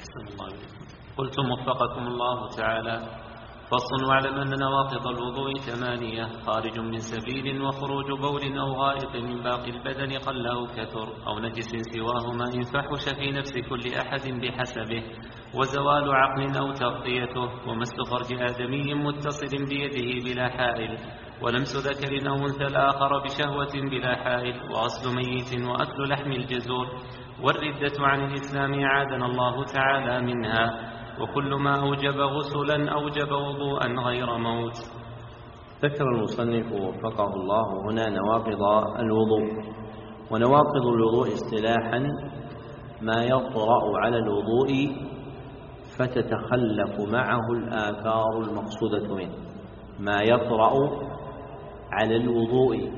أحسن الله إليكم. قلتم وفقكم الله تعالى: فصل. واعلم أن نواقض الوضوء 8: خارج من سبيل، وخروج بول أو غائط من باقي البدن قل أو كثر، أو نجس سواهما إن فحش في نفس كل أحد بحسبه، وزوال عقل أو تغطيته، ومس فرج آدمي متصل بيده بلا حائل، ولمس ذكر أو أنثى الآخر بشهوة بلا حائل، وغسل ميت، وأكل لحم الجزور، والردة عن الإسلام أعاذنا الله تعالى منها، وكل ما أوجب غسلا أوجب وضوءا غير موت. ذكر المصنف وفقه الله هنا نواقض الوضوء. ونواقض الوضوء اصطلاحا ما يطرأ على الوضوء فتتخلف معه الآثار المقصودة منه. ما يطرأ على الوضوء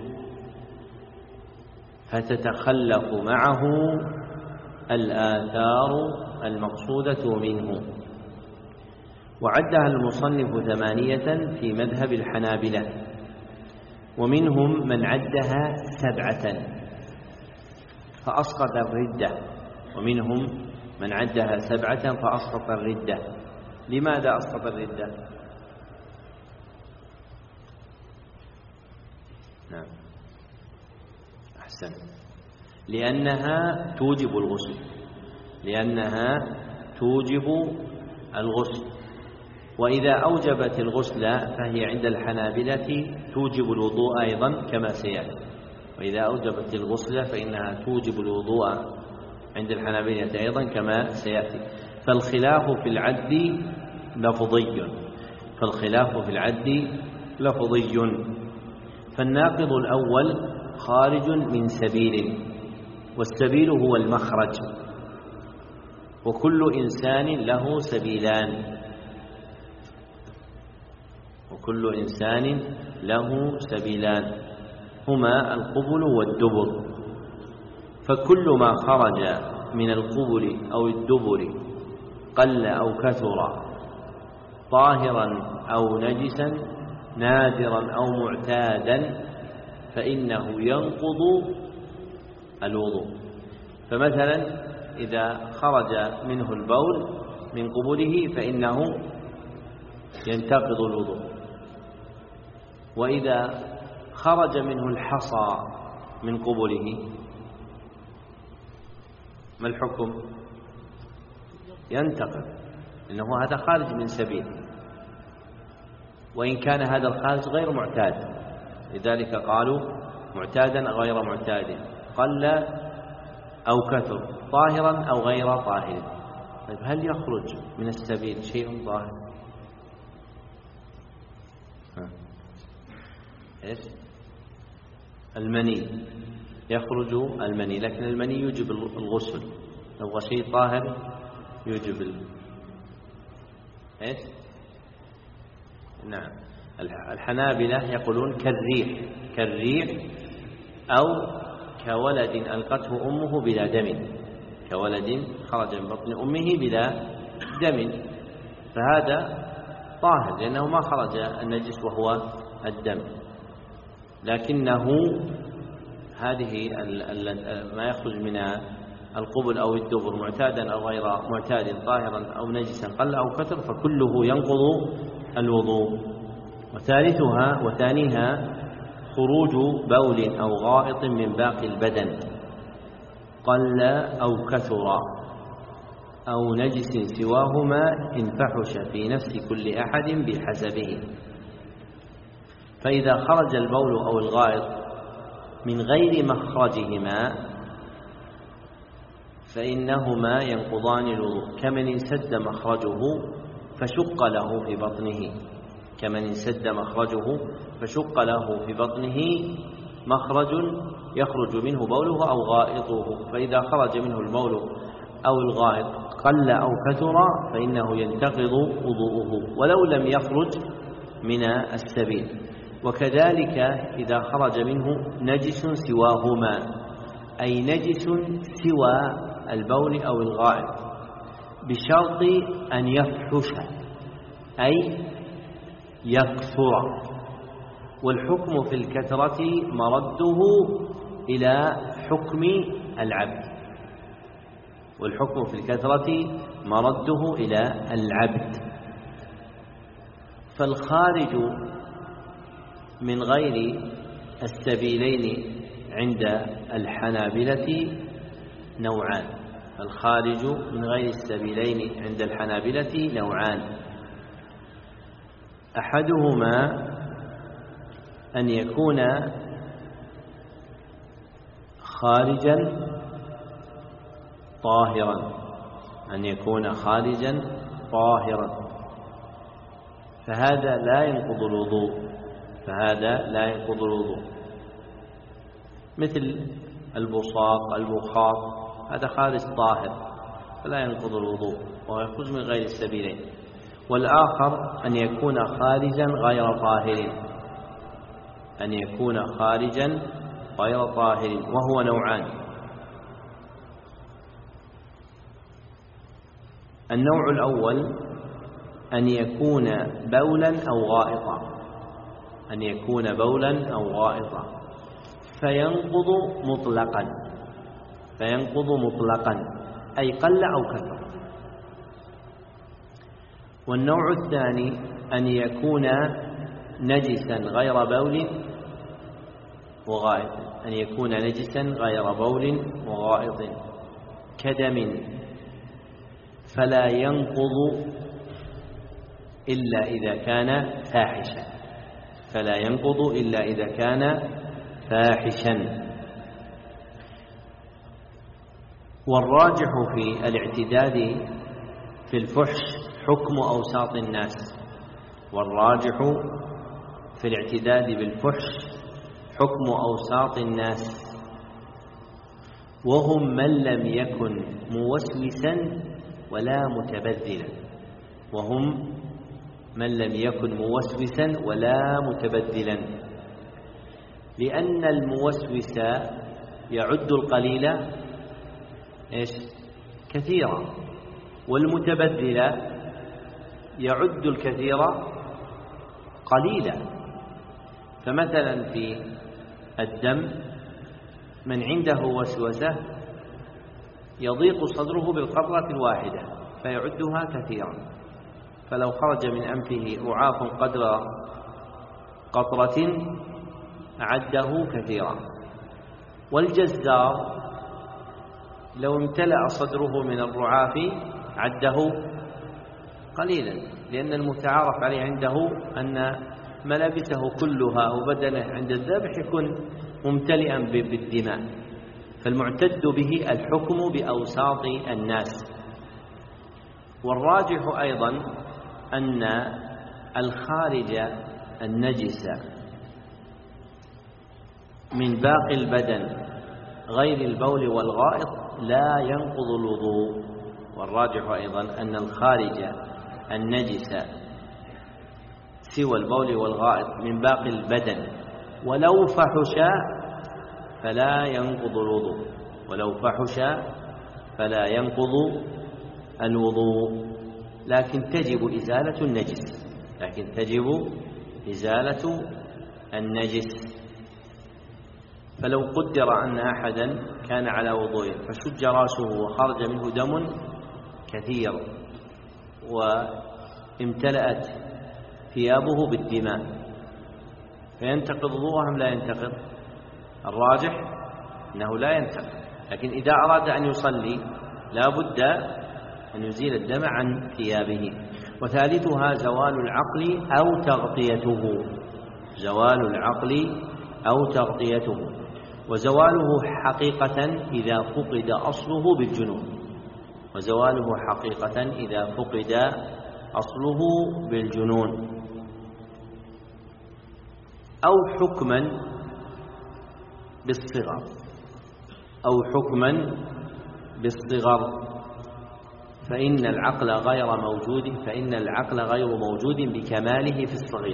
فتتخلف معه الآثار المقصودة منه. وعدها المصنف 8 في مذهب الحنابلة، ومنهم من عدها 7 فأسقط الردة، ومنهم من عدها 7 فأسقط الردة. لماذا أسقط الردة؟ نعم أحسن، لأنها توجب الغسل، لأنها توجب الغسل. وإذا أوجبت الغسل فهي عند الحنابلة توجب الوضوء أيضا كما سيأتي. وإذا أوجبت الغسل فإنها توجب الوضوء عند الحنابلة أيضا كما سيأتي. فالخلاف في العد لفظي، فالناقض الأول خارج من سبيل، والسبيل هو المخرج، وكل إنسان له سبيلان، هما القبل والدبر. فكل ما خرج من القبل أو الدبر قل أو كثر، طاهرا أو نجسا، نادرا أو معتادا، فإنه ينقض الوضوء. فمثلا إذا خرج منه البول من قبله فإنه ينتقض الوضوء. وإذا خرج منه الحصى من قبله ما الحكم؟ ينتقض، لأنه هذا خارج من سبيل، وإن كان هذا الخارج غير معتاد، لذلك قالوا معتادا أو غير معتاد، قل أو كثر، طاهرا أو غير طاهر. طيب هل يخرج من السبيل شيء طاهر؟ إيش؟ المني، يخرج المني، لكن المني يوجب الغسل. لو شيء طاهر يوجب إيش؟ نعم، الحنابلة يقولون كالريح أو كولد ألقته أمه بلا دم، كولد خرج من بطن أمه بلا دم، فهذا طاهر لأنه ما خرج النجس وهو الدم. لكنه هذه ما يخرج من القبل أو الدبر معتادا أو غير معتاد، طاهرا أو نجسا، قل أو كثر، فكله ينقض الوضوء. وثانيها خروج بول أو غائط من باقي البدن قل أو كثر، أو نجس سواهما إن فحش في نفس كل أحد بحسبه. فإذا خرج البول أو الغائط من غير مخرجهما فإنهما ينقضان الوضوء، كمن انسد مخرجه فشق له في بطنه، مخرج يخرج منه بوله أو غائطه، فإذا خرج منه البول أو الغائط قل أو كثر فإنه ينتقض وضوءه ولو لم يخرج من السبيل. وكذلك إذا خرج منه نجس سواهما، أي نجس سوى البول أو الغائط، بشرط أن يفحش أي يكثر. والحكم في الكثرة مرده إلى حكم العبد، والحكم في الكثرة مرده إلى العبد. فالخارج من غير السبيلين عند الحنابلة نوعان. الخارج من غير السبيلين عند الحنابلة نوعان: أحدهما أن يكون خارجا طاهرا، أن يكون خارجا طاهرا، فهذا لا ينقض الوضوء، مثل البصاق، المخاط، هذا خارج طاهر فلا ينقض الوضوء وهو يخرج من غير السبيلين. والآخر أن يكون خارجا غير طاهر، وهو نوعان: النوع الأول أن يكون بولا أو غائطا، فينقض مطلقا أي قل أو كثر. والنوع الثاني أن يكون نجسا غير بول وغائط، كدم، فلا ينقض إلا إذا كان فاحشا. والراجح في الاعتداد في الفحش حكم أوساط الناس، وهم من لم يكن موسوسا ولا متبذلا، لأن الموسوس يعد القليل كثيرا، والمتبذل يعد الكثير قليلا. فمثلا في الدم من عنده وسوسة يضيق صدره بالقطرة الواحدة فيعدها كثيرا، فلو خرج من أنفه رعاف قدر قطرة أعده كثيرا. والجزار لو امتلأ صدره من الرعاف عده قليلا، لأن المتعارف عليه عنده أن ملابسه كلها وبدنه عند الذبح يكون ممتلئا بالدماء، فالمعتد به الحكم بأوساط الناس. والراجح أيضا أن الخارج النجس من باقي البدن غير البول والغائط لا ينقض الوضوء. والراجح أيضا أن الخارج النجس سوى البول والغائط من باقي البدن ولو فحش فلا ينقض الوضوء، لكن تجب إزالة النجس. فلو قدر أن أحدا كان على وضوء فشج رأسه وخرج منه دم كثير وامتلأت ثيابه بالدماء، فينتقض وضوءه أم لا ينتقض؟ الراجح أنه لا ينتقض، لكن إذا أراد أن يصلي لا بد أن يزيل الدم عن ثيابه. وثالثها زوال العقل أو تغطيته، وزواله حقيقة إذا فقد أصله بالجنون، أو حكما بالصغر، فإن العقل غير موجود بكماله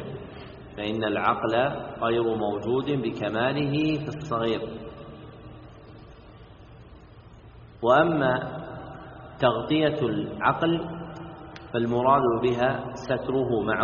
في الصغير. وأما تغطية العقل فالمراد بها ستره مع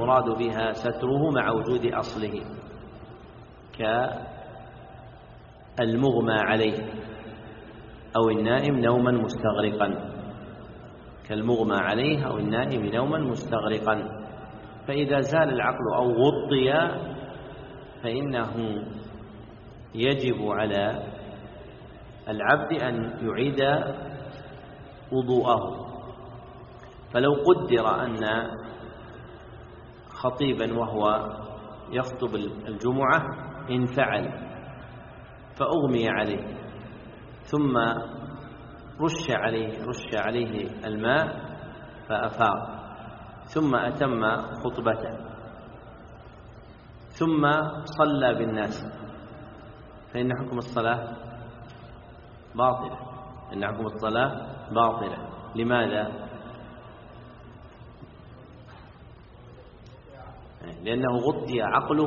وجود أصله، المغمى عليه أو النائم نوما مستغرقا، كالمغمى عليه أو النائم نوما مستغرقا. فإذا زال العقل أو غطي فإنه يجب على العبد أن يعيد وضوءه. فلو قدر أن خطيبا وهو يخطب الجمعة انفعل فأغمي عليه ثم رش عليه الماء فأفاق ثم أتم خطبته ثم صلى بالناس، فإن حكم الصلاة باطلة، إن حكم الصلاة باطلة. لماذا؟ لأنه غطي عقله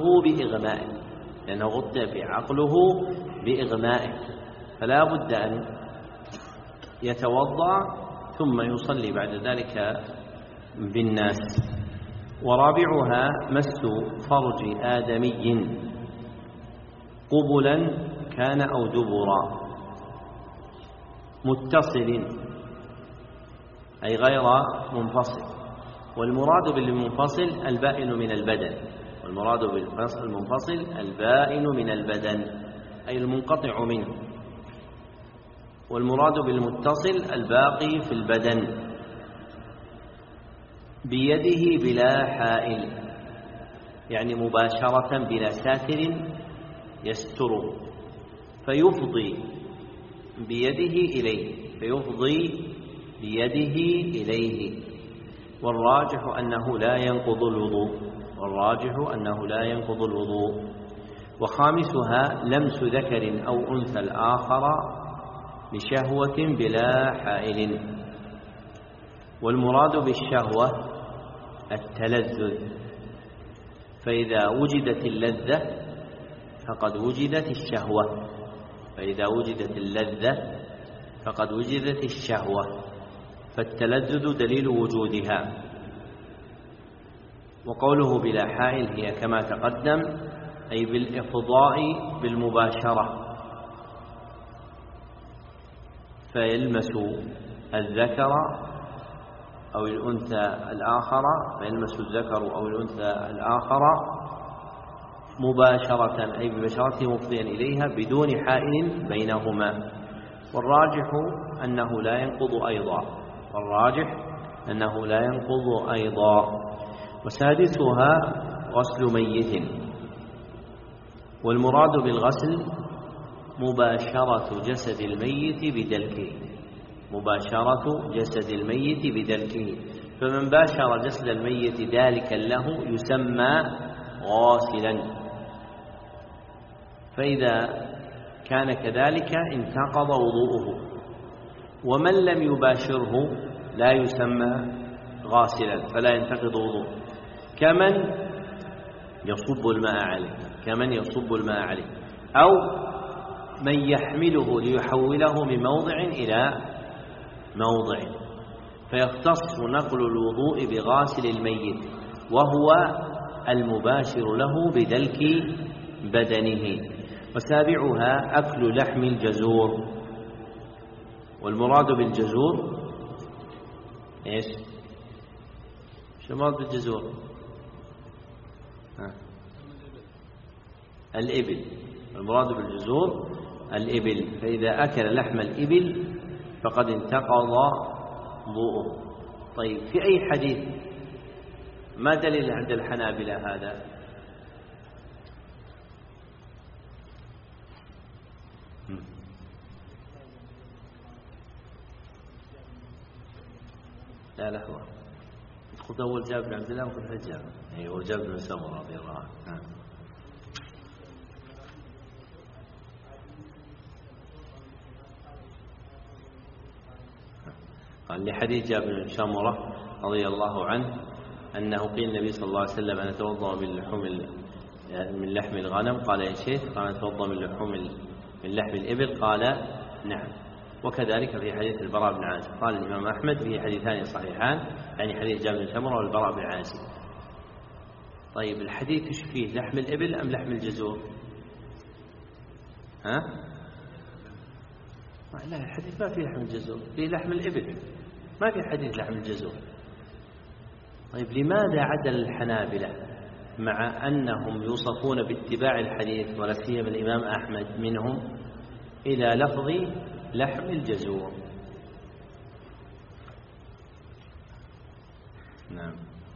بإغمائه، فلا بد أن يتوضأ ثم يصلي بعد ذلك بالناس. ورابعها مس فرج آدمي قبلا كان أو دبرا متصل أي غير منفصل. والمراد بالمنفصل البائن من البدن، والمراد بالمنفصل البائن من البدن أي المنقطع منه. والمراد بالمتصل الباقي في البدن بيده بلا حائل، يعني مباشرة بلا ساتر يستره، فيفضي بيده إليه. والراجح أنه لا ينقض الوضوء. وخامسها لمس ذكر أو أنثى الآخر بشهوة بلا حائل. والمراد بالشهوة التلذذ، فإذا وجدت اللذة فقد وجدت الشهوة، فالتلذذ دليل وجودها. وقوله بلا حائل هي كما تقدم أي بالإفضاء بالمباشرة، فيلمس الذكر أو الأنثى الآخر مباشرة أي ببشرته مفضيا إليها بدون حائل بينهما. والراجح أنه لا ينقض أيضا. وسادسها غسل ميت. والمراد بالغسل مباشرة جسد الميت بدلكه، فمن باشر جسد الميت دالكا له يسمى غاسلا، فإذا كان كذلك انتقض وضوءه. ومن لم يباشره لا يسمى غاسلا فلا ينتقض وضوءه، كمن يصب الماء عليه أو من يحمله ليحوله من موضع إلى موضع، فيختص نقل الوضوء بغاسل الميت وهو المباشر له بدلك بدنه. وسابعها أكل لحم الجزور. والمراد بالجزور إيش؟ شو المراد بالجزور؟ الإبل. المراد بالجزور الإبل، فإذا أكل لحم الإبل فقد انتقض وضوءه. طيب، في أي حديث ما دليل عند الحنابلة هذا؟ لا لحظة، قلت أول جابر بن عبد الله وقلت جابر، أيوه جابر بن سمرة رضي الله عنه. قال لحديث جابر بن سمرة رضي الله عنه أنه قيل النبي صلى الله عليه وسلم أن أتوضأ من لحم الغنم، قال يا شيخ، قال أتوضأ من لحم الإبل، قال نعم. وكذلك في حديث البراء بن عازب قال الإمام أحمد فيه حديثان صحيحان، يعني حديث جابر بن سمرة والبراء بن عازب. طيب، الحديث ايش فيه، لحم الإبل أم لحم الجزور؟ لا، الحديث ما فيه لحم الجزور، فيه لحم الإبل، ما في حديث لحم الجزور. طيب لماذا عدل الحنابلة مع أنهم يوصفون باتباع الحديث ولا سيما الإمام أحمد منهم إلى لفظ لحم الجزور؟ نعم.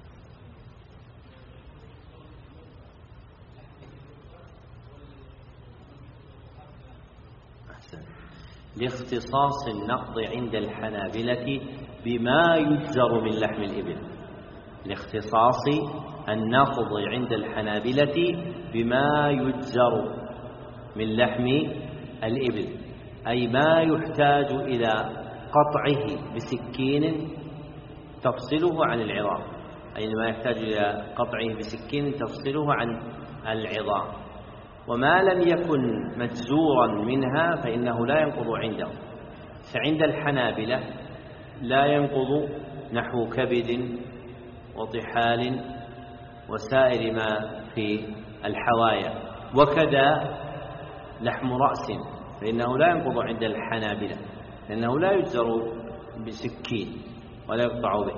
أحسن. لاختصاص النقض عند الحنابلة بما يجزر من لحم الإبل، لاختصاص النقض عند الحنابلة بما يجزر من لحم الإبل، أي ما يحتاج إلى قطعه بسكين تفصله عن العظام، أي ما يحتاج إلى قطعه بسكين تفصله عن العظام. وما لم يكن مجزورا منها فإنه لا ينقض عنده. فعند الحنابلة لا ينقض نحو كبد وطحال وسائر ما في الحوايا، وكذا لحم رأس فإنه لا ينقض عند الحنابلة، لأنه لا يجزر بسكين ولا يقطع به.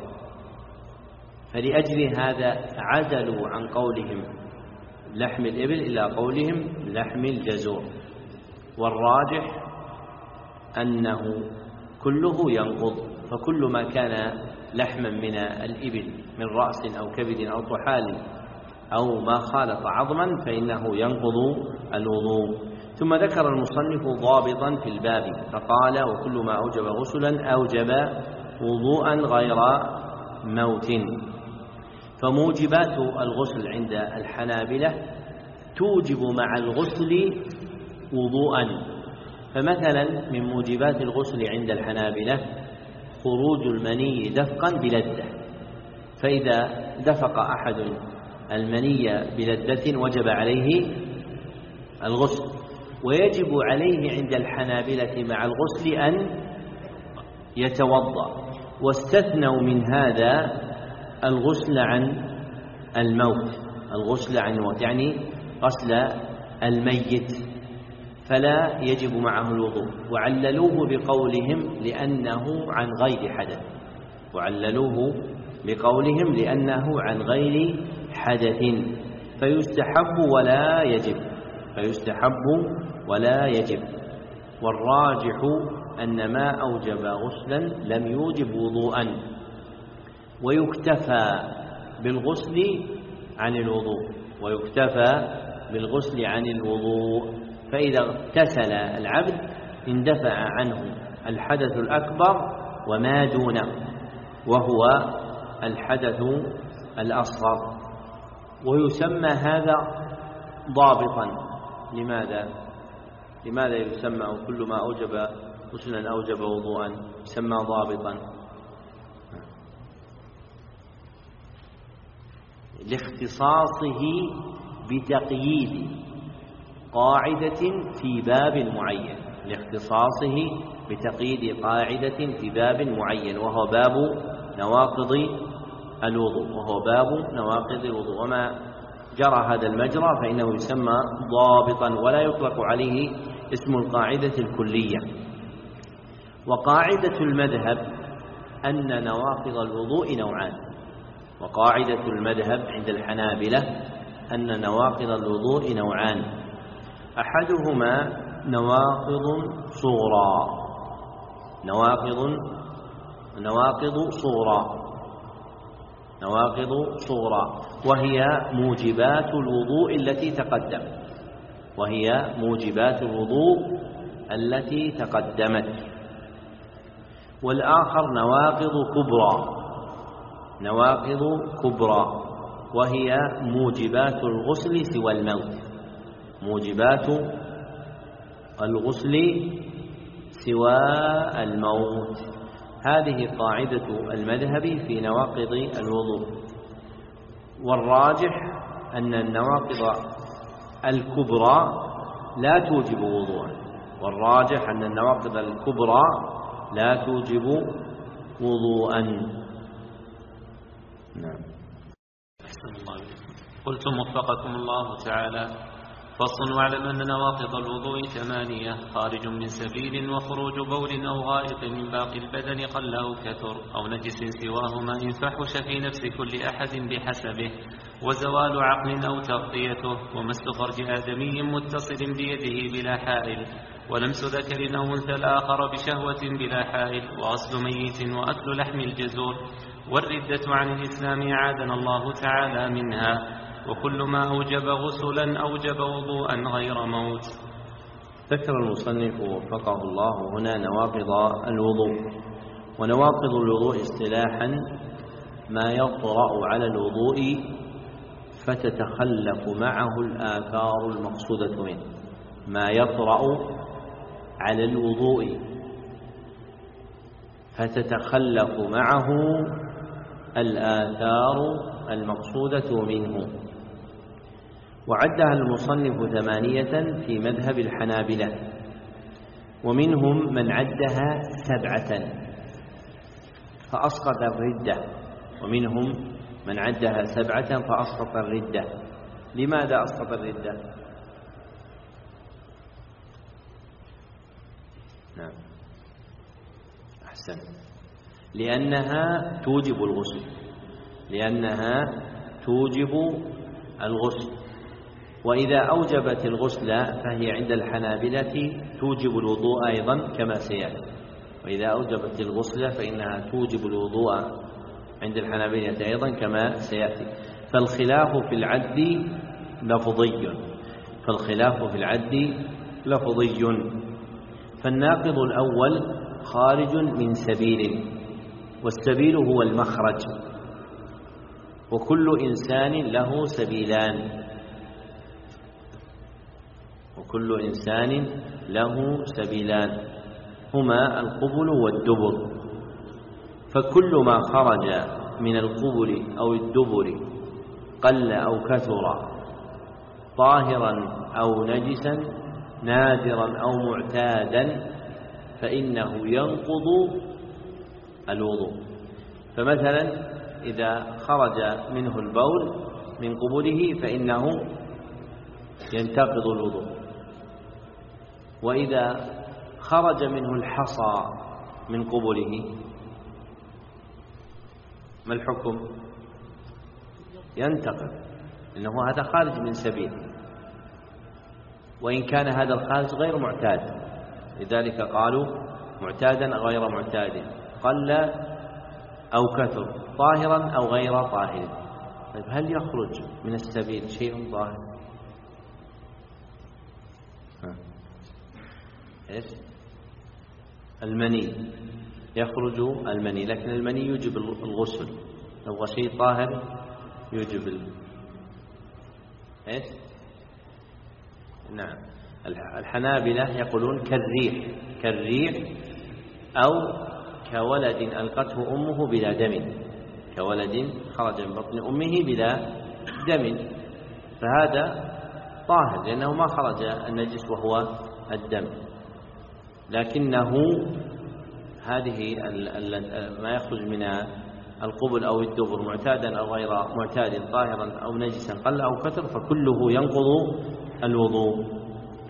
فلأجل هذا عزلوا عن قولهم لحم الإبل إلى قولهم لحم الجزور. والراجح أنه كله ينقض، فكل ما كان لحما من الإبل من رأس أو كبد أو طحال أو ما خالط عظما فإنه ينقض الوضوء. ثم ذكر المصنف ضابطا في الباب فقال: وكل ما أوجب غسلا أوجب وضوءا غير موت. فموجبات الغسل عند الحنابلة توجب مع الغسل وضوءا. فمثلا من موجبات الغسل عند الحنابلة خروج المني دفقا بلذة، فإذا دفق أحد المني بلذة وجب عليه الغسل. ويجب عليه عند الحنابلة مع الغسل أن يتوضأ، واستثنوا من هذا الغسل عن الموت، الغسل عن الموت يعني غسل الميت، فلا يجب معه الوضوء. وعللوه بقولهم لأنه عن غير حدث، وعللوه بقولهم لأنه عن غير حدث، فيستحب ولا يجب، فيستحب ولا يجب. والراجح أن ما أوجب غسلا لم يوجب وضوءا، ويكتفى بالغسل عن الوضوء، ويكتفى بالغسل عن الوضوء. فإذا اغتسل العبد اندفع عنه الحدث الأكبر وما دونه، وهو الحدث الأصغر. ويسمى هذا ضابطا. لماذا يسمى كل ما أوجب غسلا أوجب وضوءا يسمى ضابطا؟ لاختصاصه بتقييد قاعدة في باب معين، لاختصاصه بتقييد قاعدة في باب معين، وهو باب نواقض الوضوء، وهو باب نواقض الوضوء. وما جرى هذا المجرى فإنه يسمى ضابطا، ولا يطلق عليه اسم القاعدة الكلية. وقاعدة المذهب أن نواقض الوضوء نوعان، وقاعدة المذهب عند الحنابلة أن نواقض الوضوء نوعان: أحدهما نواقض صغرى، نواقض صغرى، وهي موجبات الوضوء التي تقدمت. والآخر نواقض كبرى، وهي موجبات الغسل سوى الموت، موجبات الغسل سوى الموت. هذه قاعدة المذهب في نواقض الوضوء. والراجح أن النواقض الكبرى لا توجب وضوءا، والراجح أن النواقض الكبرى لا توجب وضوءا. نعم. قلتم وفقكم الله تعالى: فصل. واعلم أن نواقض الوضوء 8 خارج من سبيل وخروج بول أو غائط من باقي البدن قل أو كثر أو نجس سواهما إن فحش في نفس كل أحد بحسبه وزوال عقل أو تغطيته ومس فرج آدمي متصل بيده بلا حائل ولمس ذكر أو أنثى الآخر بشهوة بلا حائل وغسل ميت وأكل لحم الجزور والردة عن الإسلام أعاذنا الله تعالى منها وكل ما أوجب غسلا أوجب وضوءا غير موت. ذكر المصنف وفقه الله هنا نواقض الوضوء. ونواقض الوضوء اصطلاحا ما يطرأ على الوضوء فتتخلف معه الآثار المقصودة منه. ما يطرأ على الوضوء فتتخلف معه الآثار المقصودة منه. وعدها المصنف 8 في مذهب الحنابلة، ومنهم من عدها 7 فأسقط الردة، ومنهم من عدها 7 فأسقط الردة. لماذا أسقط الردة؟ نعم أحسن، لأنها توجب الغسل، لأنها توجب الغسل. وإذا أوجبت الغسل فهي عند الحنابلة توجب الوضوء أيضا كما سيأتي. وإذا أوجبت الغسل فإنها توجب الوضوء عند الحنابلة أيضا كما سيأتي. فالخلاف في العد لفظي، فالخلاف في العد لفظي. فالناقض الأول خارج من سبيل، والسبيل هو المخرج، وكل إنسان له سبيلان، وكل إنسان له سبيلان هما القبل والدبر. فكل ما خرج من القبل أو الدبر قل أو كثر طاهرا أو نجسا نادرا أو معتادا فإنه ينقض الوضوء. فمثلا إذا خرج منه البول من قبله فإنه ينتقض الوضوء. وإذا خرج منه الحصى من قبله ما الحكم؟ ينتقض، لأنه هذا خارج من سبيل، وإن كان هذا الخارج غير معتاد، لذلك قالوا معتادا أو غير معتاد، قل أو كثر، طاهرا أو غير طاهر. طيب هل يخرج من السبيل شيء طاهر؟ إيش؟ المني، يخرج المني، لكن المني يوجب الغسل، لو هو شيء طاهر يوجب إيش؟ نعم. الحنابلة يقولون كالريح أو كولد ألقته أمه بلا دم، كولد خرج من بطن أمه بلا دم، فهذا طاهر لأنه ما خرج النجس وهو الدم. لكنه هذه ما يخرج من القبل أو الدبر معتادا أو غير معتاد طاهرا أو نجسا قل أو كثر فكله ينقض الوضوء.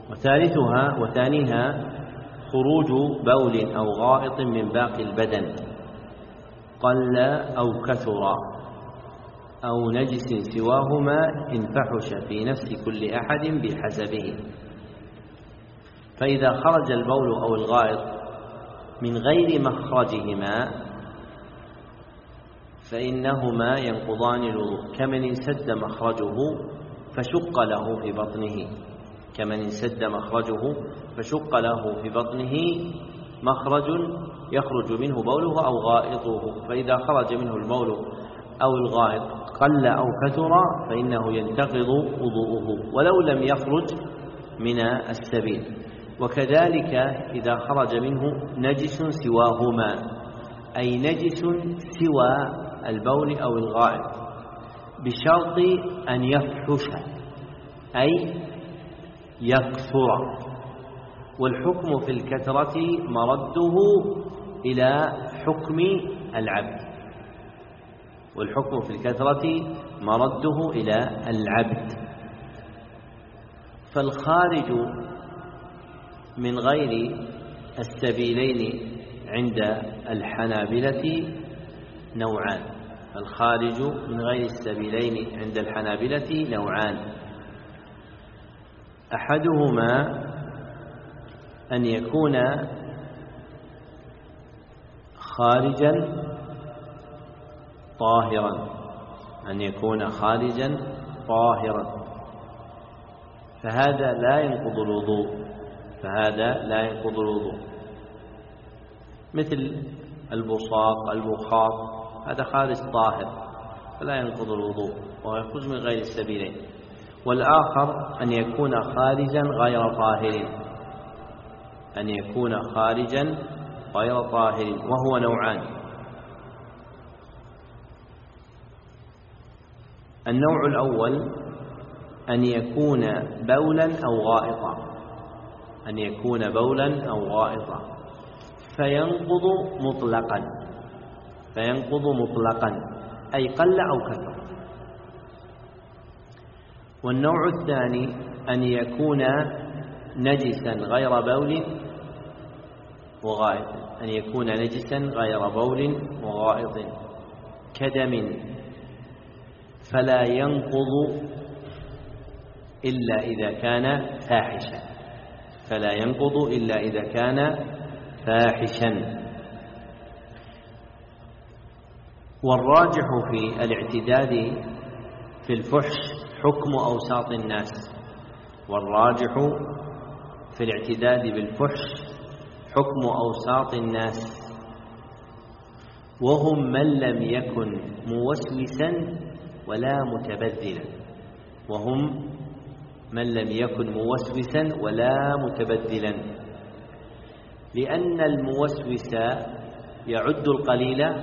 وثانيها خروج بول أو غائط من باقي البدن قل أو كثر أو نجس سواهما إن فحش في نفس كل أحد بحسبه. فإذا خرج البول أو الغائط من غير مخرجهما فإنهما ينقضان الوضوء، كمن انسد مخرجه فشق له في بطنه، كمن انسد مخرجه فشق له في بطنه مخرج يخرج منه بوله أو غائطه، فإذا خرج منه البول أو الغائط قل أو كثر فإنه ينتقض وضوءه ولو لم يخرج من السبيل. وكذلك إذا خرج منه نجس سواهما، أي نجس سوى البول أو الغائط بشرط أن يفحش أي يكثر. والحكم في الكثرة مرده إلى حكم العبد، والحكم في الكثرة مرده إلى العبد. فالخارج من غير السبيلين عند الحنابلة نوعان. الخارج من غير السبيلين عند الحنابلة نوعان: أحدهما أن يكون خارجا طاهرا، أن يكون خارجا طاهرا، فهذا لا ينقض الوضوء، فهذا لا ينقض الوضوء، مثل البصاق، المخاط، هذا خارج طاهر فلا ينقض الوضوء وهو يخرج من غير السبيلين. والآخر أن يكون خارجا غير طاهر، أن يكون خارجا غير طاهر، وهو نوعان: النوع الأول أن يكون بولا أو غائطا، أن يكون بولا أو غائطا فينقض مطلقا، فينقض مطلقا أي قل أو كثر. والنوع الثاني أن يكون نجسا غير بول وغائط، أن يكون نجسا غير بول وغائط كدم، فلا ينقض إلا إذا كان فاحشا، فلا ينقض إلا إذا كان فاحشا. والراجح في الاعتداد في الفحش حكم أوساط الناس، والراجح في الاعتداد بالفحش حكم أوساط الناس، وهم من لم يكن موسوسا ولا متبذلا، وهم من لم يكن موسوسا ولا متبذلا، لأن الموسوس يعد القليل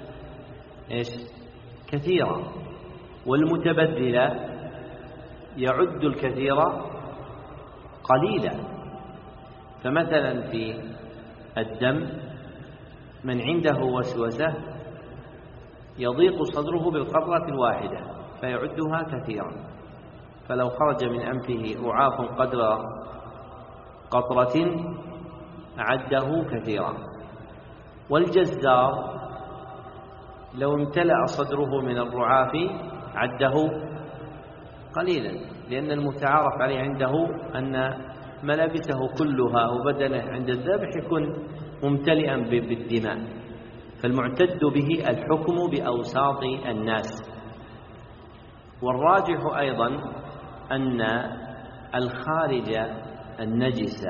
كثيرا، والمتبذل يعد الكثير قليلا. فمثلا في الدم من عنده وسوسة يضيق صدره بالقطرة الواحدة فيعدها كثيرا، فلو خرج من أنفه رعاف قدر قطرة أعده كثيرا. والجزار لو امتلأ صدره من الرعاف عده قليلا، لأن المتعارف عليه عنده أن ملابسه كلها وبدنه عند الذبح يكون ممتلئا بالدماء، فالمعتد به الحكم بأوساط الناس. والراجح أيضا أن الخارج النجس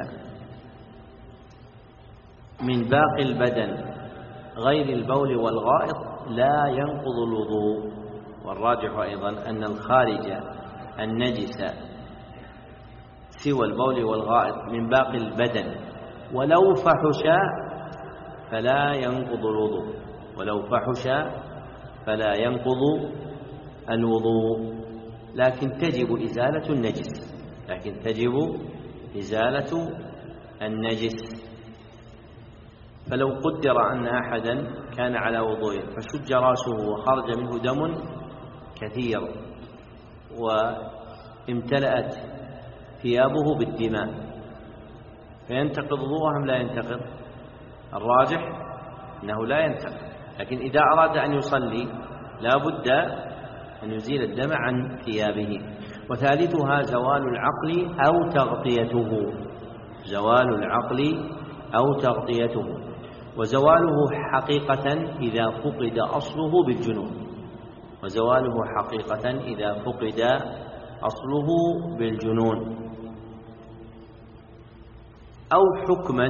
من باقي البدن غير البول والغائط لا ينقض الوضوء. والراجح أيضا أن الخارج النجس سوى البول والغائط من باقي البدن ولو فحش فلا ينقض الوضوء، ولو فحش فلا ينقض الوضوء، لكن تجب إزالة النجس، لكن تجب إزالة النجس. فلو قدر أن أحدا كان على وضوء فشج رأسه وخرج منه دم كثير وامتلأت ثيابه بالدماء فينتقض وضوءه أم لا ينتقض؟ الراجح أنه لا ينتقض، لكن إذا أراد أن يصلي لا بد أن يزيل الدم عن ثيابه. وثالثها زوال العقل أو تغطيته، زوال العقل أو تغطيته، وزواله حقيقة إذا فقد أصله بالجنون، وزواله حقيقة إذا فقد أصله بالجنون، أو حكما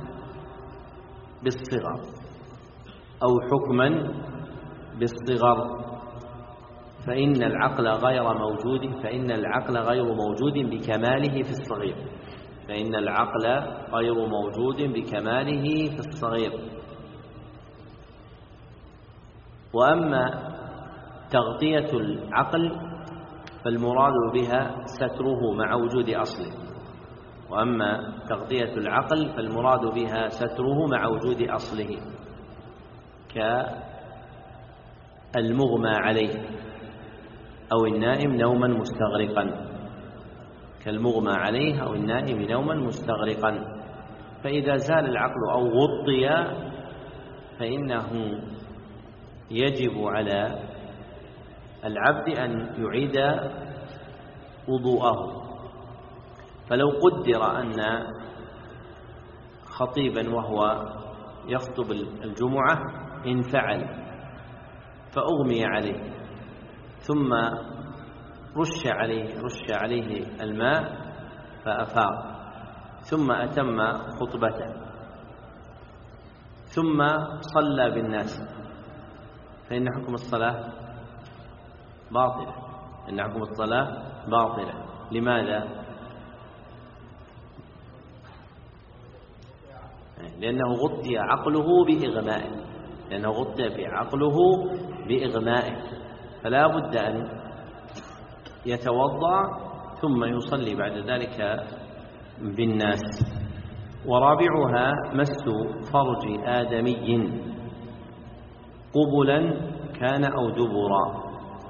بالصغر، أو حكما بالصغر، فإن العقل غير موجود بكماله في الصغير، فإن العقل غير موجود بكماله في الصغير. وأما تغطية العقل فالمراد بها ستره مع وجود أصله، وأما تغطية العقل فالمراد بها ستره مع وجود أصله، كالمغمى عليه أو النائم نوما مستغرقا. كالمغمى عليه أو النائم نوما مستغرقا. فإذا زال العقل أو غطي فإنه يجب على العبد أن يعيد وضوءه. فلو قدر أن خطيبا وهو يخطب الجمعة انفعل فأغمي عليه ثم رش عليه الماء فأفاق ثم أتم خطبته ثم صلى بالناس، فإن حكم الصلاة باطلة. إن حكم الصلاة باطلة. لماذا؟ لأنه غطي عقله بإغمائه، فلا بد أن يتوضأ ثم يصلي بعد ذلك بالناس. ورابعها مس فرج آدمي قبلا كان أو دبرا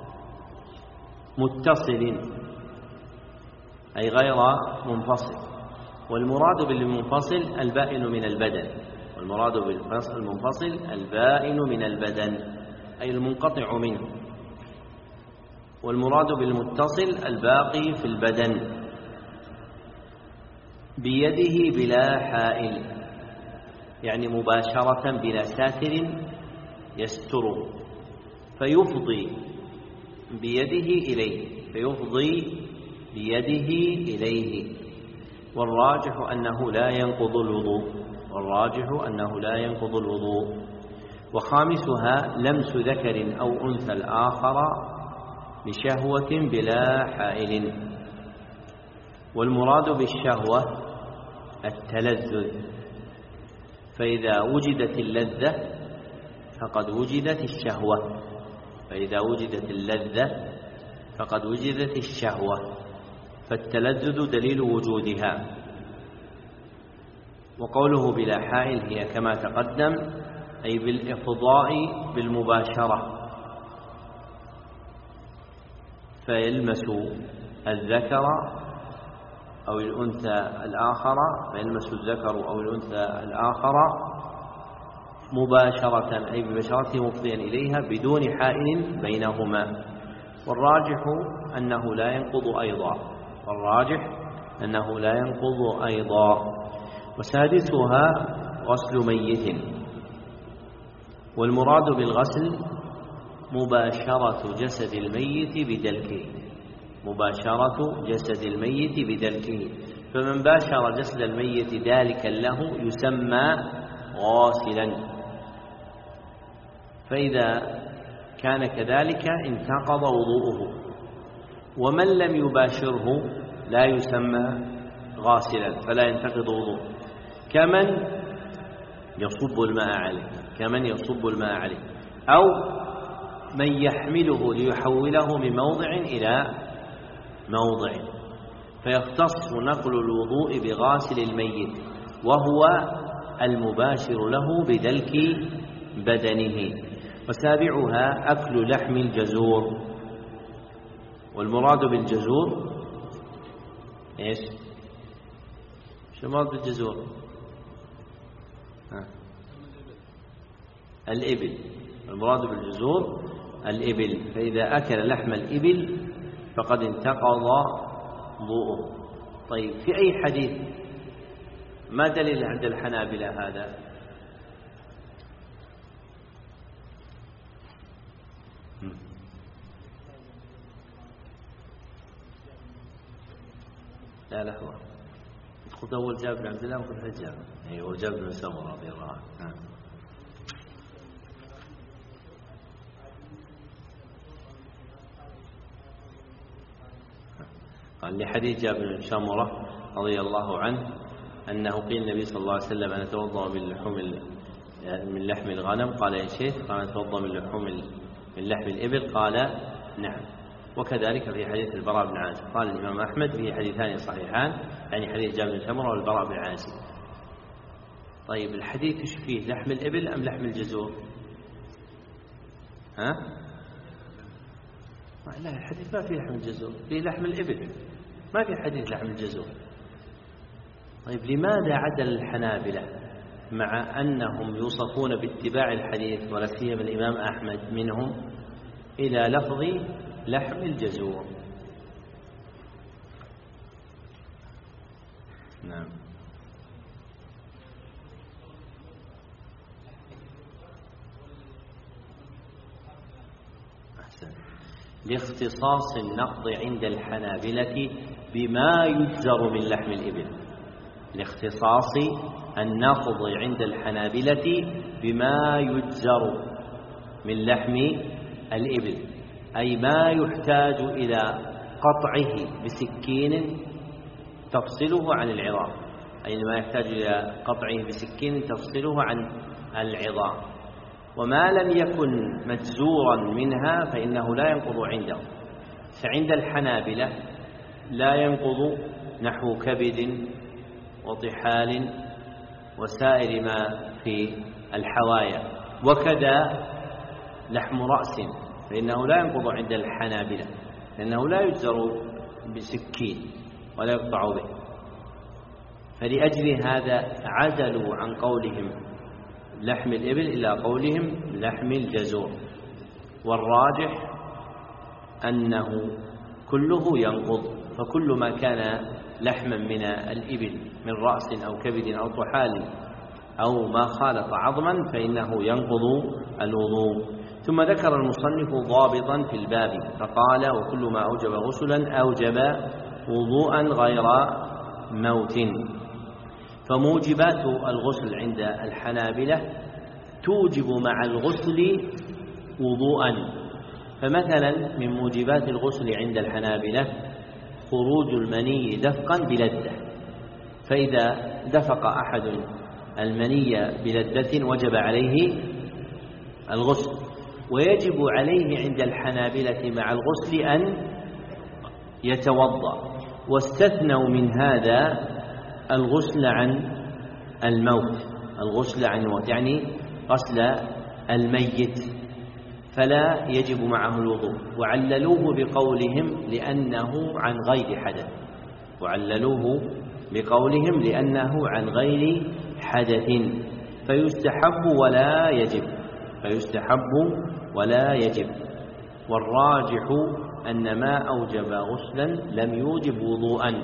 متصل أي غير منفصل. والمراد بالمنفصل البائن من البدن، والمراد بالمنفصل البائن من البدن أي المنقطع منه. والمراد بالمتصل الباقي في البدن بيده بلا حائل، يعني مباشرة بلا ساتر يستر، فيفضي بيده إليه. والراجح أنه لا ينقض الوضوء. وخامسها لمس ذكر أو أنثى الآخر بشهوة بلا حائل. والمراد بالشهوة التلذذ، فإذا وجدت اللذة فقد وجدت الشهوة، فالتلذذ دليل وجودها. وقوله بلا حائل هي كما تقدم أي بالإفضاء بالمباشرة، فيلمس الذكر أو الأنثى الآخر مباشرة أي ببشرته مفضيا إليها بدون حائل بينهما. والراجح أنه لا ينقض أيضا. وسادسها غسل ميت. والمراد بالغسل مباشرة جسد الميت بدلكه، فمن باشر جسد الميت دالكا له يسمى غاسلا، فإذا كان كذلك انتقض وضوءه. ومن لم يباشره لا يسمى غاسلا فلا ينتقض وضوءه، كمن يصب الماء عليه أو من يحمله ليحوله من موضع إلى موضع، فيختص نقل الوضوء بغاسل الميت وهو المباشر له بدلك بدنه. وسابعها أكل لحم الجزور. والمراد بالجزور إيش؟ شو المراد بالجزور؟ الإبل. المراد بالجزور الإبل، فإذا أكل لحم الإبل فقد انتقض وضوءه. طيب، في أي حديث؟ ما دليل عند الحنابلة هذا؟ لا لحظة، خذ أول جابر بن عبد الله وخذ حجاب. أيوه، جابر بن سمرة رضي الله عنه. قال لحديث جابر بن سمرة رضي الله عنه أنه قيل النبي صلى الله عليه وسلم أنا أتوضأ من لحم الغنم، قال يا شيخ، قال أتوضأ من لحم الإبل، قال نعم. وكذلك في حديث البراء بن عازب قال الإمام أحمد فيه حديثان صحيحان، يعني حديث جابر بن سمرة والبراء بن عازب. طيب، الحديث ايش فيه، لحم الإبل أم لحم الجزور؟ لا، الحديث ما فيه لحم الجزور، فيه لحم الإبل. ما في حديث لحم الجزور. طيب لماذا عدل الحنابلة مع أنهم يوصفون باتباع الحديث ولا سيما الإمام أحمد منهم إلى لفظ لحم الجزور؟ نعم. أحسن. لاختصاص النقض عند الحنابلة بما يجزر من لحم الإبل. لاختصاص النقض عند الحنابلة بما يجزر من لحم الإبل، أي ما يحتاج إلى قطعه بسكين تفصله عن العظام، أي ما يحتاج إلى قطعه بسكين تفصله عن العظام. وما لم يكن مجزورا منها فإنه لا ينقض عنده. فعند الحنابلة لا ينقض نحو كبد وطحال وسائر ما في الحوايا، وكذا لحم رأس فإنه لا ينقض عند الحنابلة، لأنه لا يجزر بسكين ولا يقطع به. فلأجل هذا عدلوا عن قولهم لحم الإبل إلى قولهم لحم الجزور. والراجح أنه كله ينقض، فكل ما كان لحما من الإبل من رأس أو كبد أو طحال أو ما خالط عظما فإنه ينقض الوضوء. ثم ذكر المصنف ضابطا في الباب فقال: وكل ما أوجب غسلا أوجب وضوءا غير موت. فموجبات الغسل عند الحنابلة توجب مع الغسل وضوءا. فمثلا من موجبات الغسل عند الحنابلة خروج المني دفقا بلذة، فإذا دفق أحد المني بلذة وجب عليه الغسل. ويجب عليه عند الحنابلة مع الغسل أن يتوضأ، واستثنوا من هذا الغسل عن الموت، الغسل عن الموت يعني غسل الميت فلا يجب معه الوضوء، وعللوه بقولهم لأنه عن غير حدث، وعللوه بقولهم لأنه عن غير حدث فيستحب ولا يجب، فيستحب ولا يجب. والراجح أن ما أوجب غسلا لم يوجب وضوءا،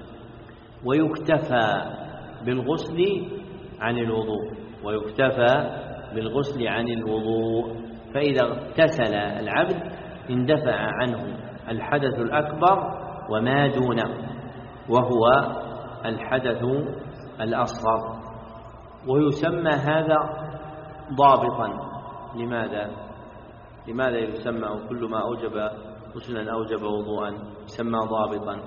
ويكتفى بالغسل عن الوضوء، ويكتفى بالغسل عن الوضوء. فإذا اغتسل العبد اندفع عنه الحدث الأكبر وما دونه، وهو الحدث الأصغر. ويسمى هذا ضابطا. لماذا يسمى كل ما أوجب غسلا أوجب وضوءا يسمى ضابطا؟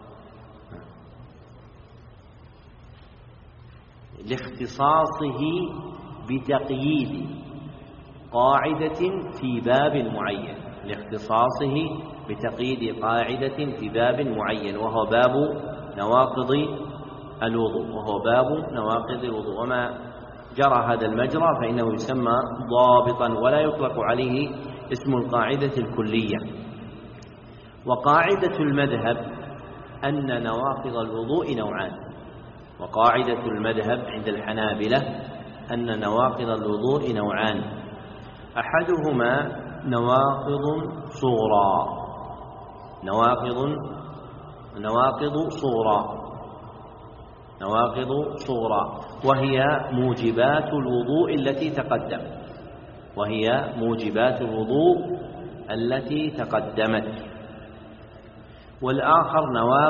لاختصاصه بتقييد قاعدة في باب معين، لاختصاصه بتقييد قاعدة في باب معين، وهو باب نواقض الوضوء، وهو باب نواقض الوضوء. وما جرى هذا المجرى فإنه يسمى ضابطا ولا يطلق عليه اسم القاعدة الكلية. وقاعدة المذهب أن نواقض الوضوء نوعان، وقاعدة المذهب عند الحنابلة أن نواقض الوضوء نوعان: أحدهما نواقض صغرى، نواقض صغرى، وهي موجبات الوضوء التي تقدمت. والآخر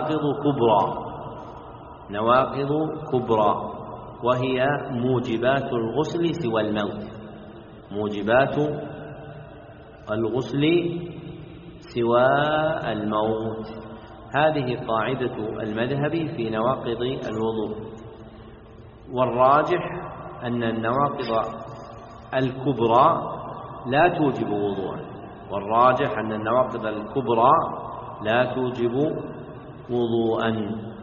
نواقض كبرى، وهي موجبات الغسل سوى الموت، موجبات الغسل سوى الموت. هذه قاعدة المذهب في نواقض الوضوء. والراجح أن النواقض الكبرى لا توجب وضوءا، والراجح أن النواقض الكبرى لا توجب وضوءا.